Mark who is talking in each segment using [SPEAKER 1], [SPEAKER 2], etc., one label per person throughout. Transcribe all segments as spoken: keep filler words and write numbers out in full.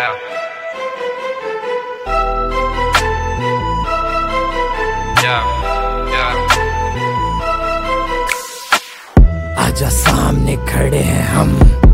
[SPEAKER 1] Yeah. Yeah. Yeah.
[SPEAKER 2] आजा सामने खड़े हैं हम,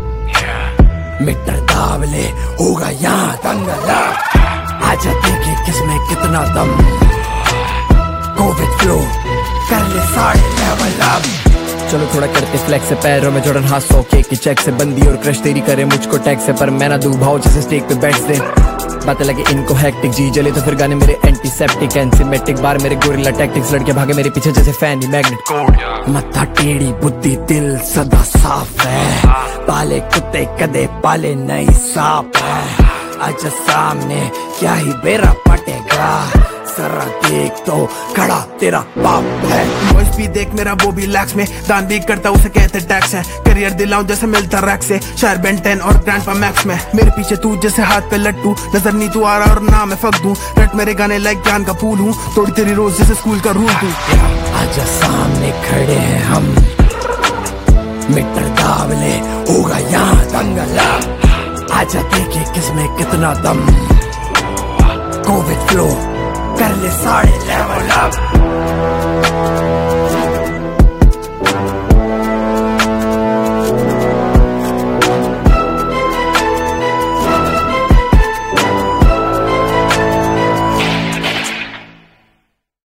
[SPEAKER 2] मीटर दावले होगा यहाँ दंगला। आजा देखे किसमें कितना दम, कोविड फ्लो कर ले साढ़े लेवल अप। चलो थोड़ा करते फ्लेक्स से, पैरों में जोड़न हाथ सौ के की चेक से, बंदी और क्रश तेरी करे मुझको टैक्स से, पर मैं ना दूं भाव जैसे स्टेक पे बैठ दे। बातें लगे इनको हैक्टिक, जी जले तो फिर गाने मेरे एंटीसेप्टिक, एंसीमेटिक बार मेरे गोरिल्ला टैक्टिक्स, लड़के भागे मेरे पीछे जैसे फैनी मैग्नेट कोड। मत्था टेढ़ी बुद्धि दिल सदा साफ है, पाले कुत्ते कदे पाले नहीं सांप है। आजा सामने क्या ही बेरा पटेगा, जरा देख तो खड़ा तेरा बाप है।
[SPEAKER 3] वॉइस भी देख मेरा वो भी लैक्स में, दान भी करता उसे कहते टैक्स है। करियर दिलाऊं जैसे मिलता रैक से, शायर बेन टेन और ग्रैंडपा मैक्स में। मेरे पीछे तू जैसे हाथ पे लट्टू, नजर नहीं तू आ रहा और ना मैं फक दूं। रट मेरे गाने लाइक ज्ञान का पूल हूँ, तोड़ी तेरी रोज जैसे स्कूल का रूल तू।
[SPEAKER 2] आजा सामने खड़े हैं हम, मीटर दावले होगा यहाँ दंगला। आजा देखे किसमें कितना दम, कोविड फ्लो कर ले साढ़े लेवल अप।